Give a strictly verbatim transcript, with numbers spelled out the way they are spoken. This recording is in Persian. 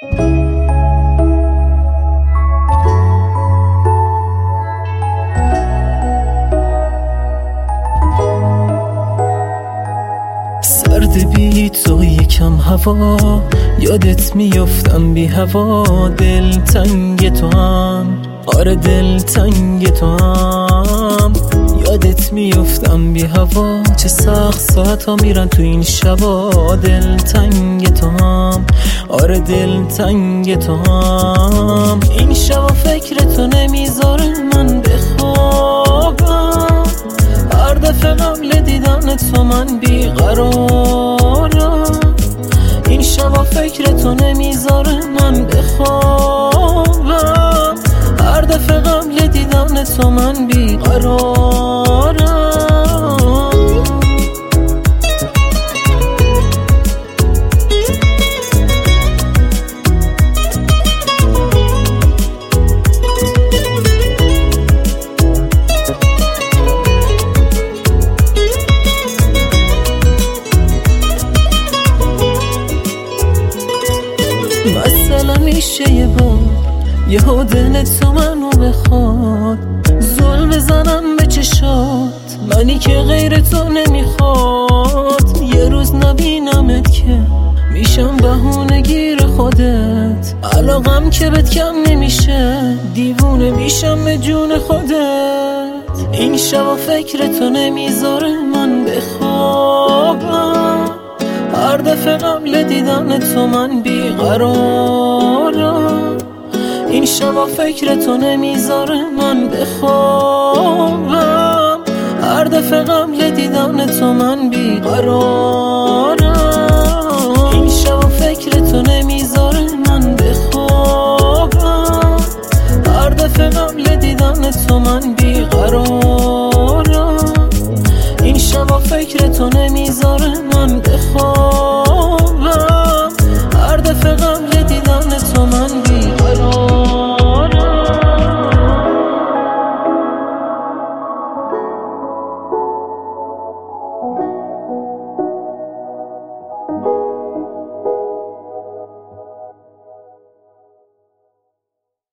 سرد بی تو یکم هوا، یادت میفتم بی هوا. دل تنگ تو هم، آره دل تنگ تو هم، یادت میفتم بی هوا. چه سخت ساعت ها میرن تو این شبا. دل تنگ تو هم، آره دل تنگ تو هم. این شبا فکر تو نمیذاره من بخوابم. هر دفعه قبل دیدن تو من بیقرارم. این شبا فکر تو نمیذاره من بخوابم. هر دفعه قبل دیدن تو من بیقرارم. مثلا میشه یه بار یه دل تو منو بخواد، زل بزنم به چشات، منی که غیر تو نمیخواد. یه روز نبینمت که میشم بهونه گیر خودت. علاقم که بهت کم نمیشه، دیوونه میشم به جون خودت. این شبا فکر تو نمیذاره من بخوابم. هر دفعه قبل دیدن تو من بیقرارم. این شبا فکر تو نمیذاره من بخوابم. هر دفعه قبل دیدن تو من بیقرارم. این شبا فکر تو نمیذاره من بخوابم. هر دفعه قبل دیدن تو من بیقرارم. این شبا فکر تو نمیذاره من بخوابم. هر دفعه قبل دیدن تو من